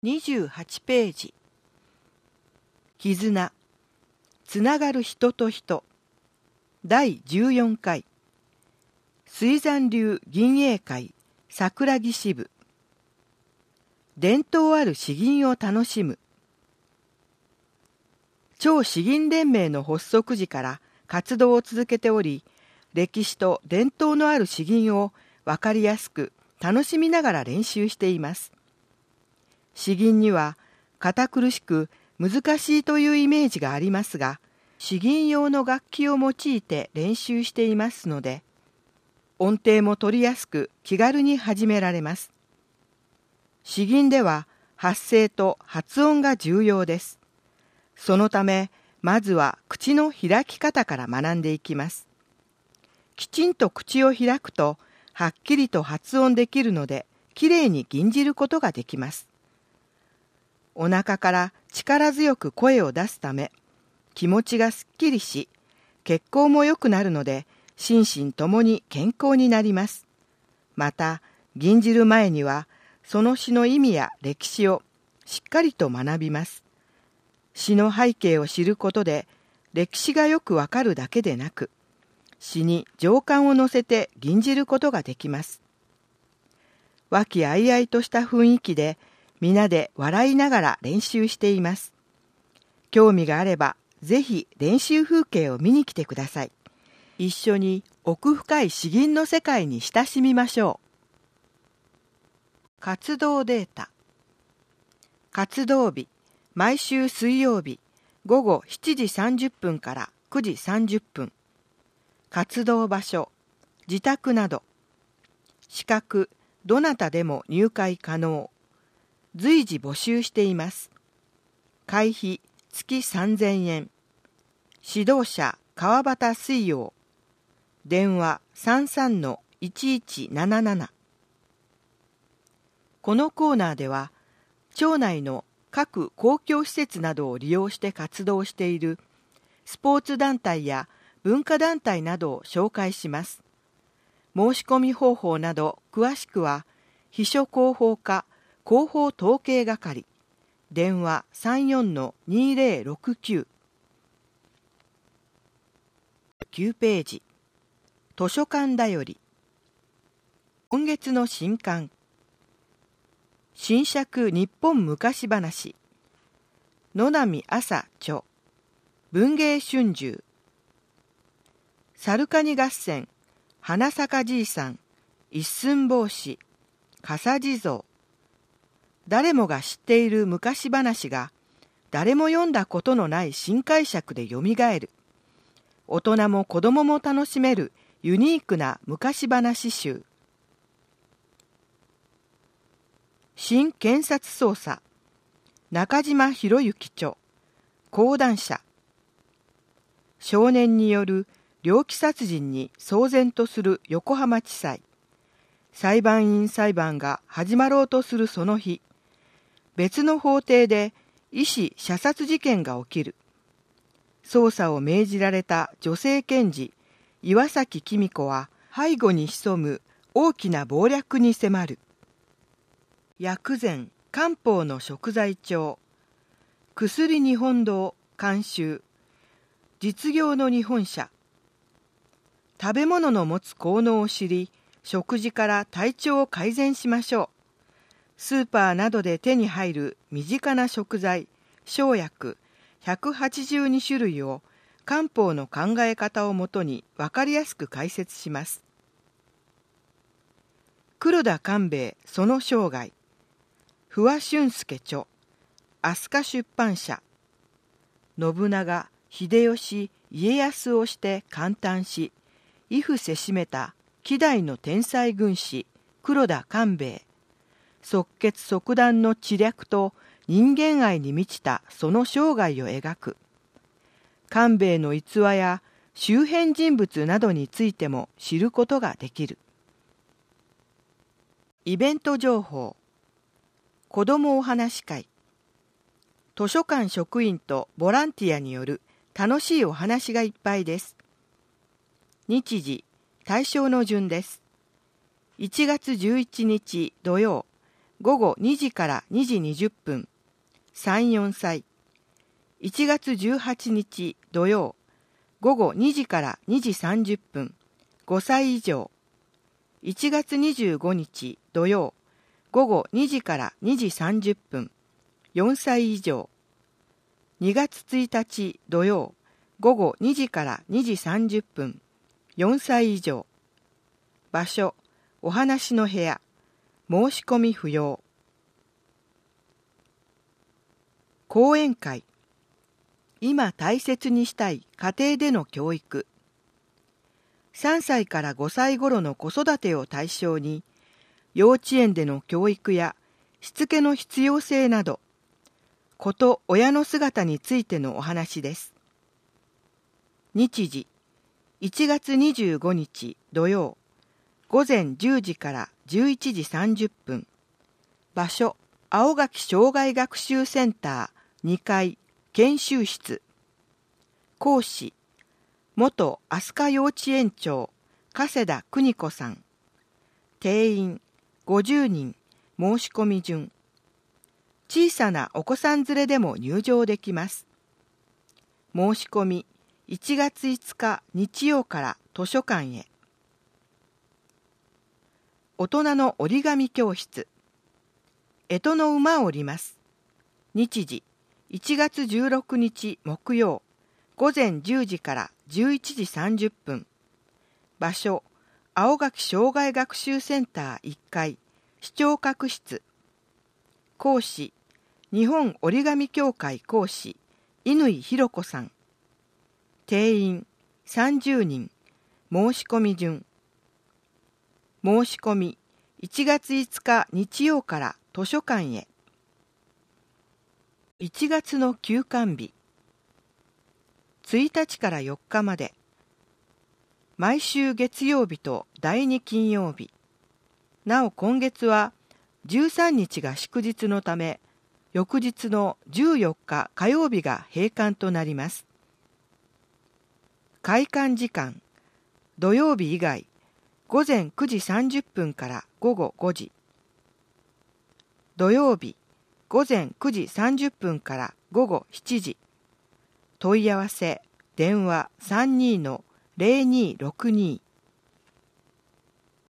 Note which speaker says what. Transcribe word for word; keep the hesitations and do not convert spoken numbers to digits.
Speaker 1: にじゅうはちページ。絆、つながる人と人。だいじゅうよんかい。水山流銀英会桜木支部。伝統ある詩吟を楽しむ。超詩吟連盟の発足時から活動を続けており、歴史と伝統のある詩吟を分かりやすく楽しみながら練習しています。詩吟には堅苦しく難しいというイメージがありますが、詩吟用の楽器を用いて練習していますので、音程も取りやすく気軽に始められます。詩吟では発声と発音が重要です。そのため、まずは口の開き方から学んでいきます。きちんと口を開くと、はっきりと発音できるので、きれいに吟じることができます。お腹から力強く声を出すため、気持ちがすっきりし、血行も良くなるので、心身ともに健康になります。また、吟じる前には、その詩の意味や歴史をしっかりと学びます。詩の背景を知ることで、歴史がよくわかるだけでなく、詩に情感を乗せて吟じることができます。和気あいあいとした雰囲気で、皆で笑いながら練習しています。興味があれば、ぜひ練習風景を見に来てください。一緒に奥深い詩吟の世界に親しみましょう。活動データ。活動日、毎週水曜日、午後しちじさんじゅっぷんからくじさんじゅっぷん。活動場所、自宅など。資格、どなたでも入会可能。随時募集しています。会費月さんぜんえん。指導者川端水陽。電話 さんさんのいちいちなななな。このコーナーでは、町内の各公共施設などを利用して活動しているスポーツ団体や文化団体などを紹介します。申し込み方法など詳しくは、秘書広報課広報統計係、電話 さんよんのにぜろろくきゅう。きゅうページ。図書館だより。今月の新刊。新釈日本昔話。野波朝著。文芸春秋。サルカニ合戦。花咲じいさん。一寸法師。笠地蔵。誰もが知っている昔話が、誰も読んだことのない新解釈でよみがえる。大人も子供も楽しめるユニークな昔話集。新検察捜査。中島博之著。講談社。少年による猟奇殺人に騒然とする横浜地裁。裁判員裁判が始まろうとするその日、別の法廷で医師射殺事件が起きる。捜査を命じられた女性検事、岩崎紀美子は背後に潜む大きな謀略に迫る。薬膳漢方の食材帳。薬日本堂監修。実業の日本社。食べ物の持つ効能を知り、食事から体調を改善しましょう。スーパーなどで手に入る身近な食材、生薬ひゃくはちじゅうにしゅるいを漢方の考え方をもとに分かりやすく解説します。黒田官兵衛その生涯。不破俊介著。飛鳥出版社。信長、秀吉、家康をして感嘆し、畏怖せしめた希代の天才軍師、黒田官兵衛。即決即断の知略と人間愛に満ちたその生涯を描く。官兵衛の逸話や周辺人物などについても知ることができる。イベント情報。子どもお話会。図書館職員とボランティアによる楽しいお話がいっぱいです。日時、対象の順です。いちがつじゅういちにち土曜、 午後にじからにじにじゅっぷん、さん、よんさい。いちがつじゅうはちにち土曜、午後にじからにじさんじゅっぷん、ごさい以上。いちがつにじゅうごにち土曜、午後にじからにじさんじゅっぷん、よんさい以上。にがつついたち土曜、午後にじからにじさんじゅっぷん、よんさい以上。場所、お話の部屋、申し込み不要。講演会、今大切にしたい家庭での教育。さんさいからごさい頃の子育てを対象に、幼稚園での教育やしつけの必要性など、子と親の姿についてのお話です。日時、いちがつにじゅうごにち土曜、午前じゅうじからじゅういちじさんじゅっぷん。場所、青垣障害学習センターにかい研修室。講師、元飛鳥幼稚園長加世田邦子さん。定員ごじゅうにん、申し込み順。小さなお子さん連れでも入場できます。申し込みいちがついつか日曜から図書館へ。大人の折り紙教室。干支の馬を折ります。日時いちがつじゅうろくにち木曜、午前じゅうじからじゅういちじさんじゅっぷん。場所、青垣障害学習センターいっかい視聴覚室。講師、日本折り紙協会講師乾博子さん。定員さんじゅうにん、申し込み順。申し込みいちがついつか日曜から図書館へ。いちがつの休館日、ついたちからよっかまで。毎週月曜日とだいに金曜日。なお今月はじゅうさんにちが祝日のため、翌日のじゅうよっか火曜日が閉館となります。開館時間、土曜日以外、午前くじさんじゅっぷんから午後ごじ。土曜日、午前くじさんじゅっぷんから午後しちじ。問い合わせ、電話 さんにーのぜろにーろくにー。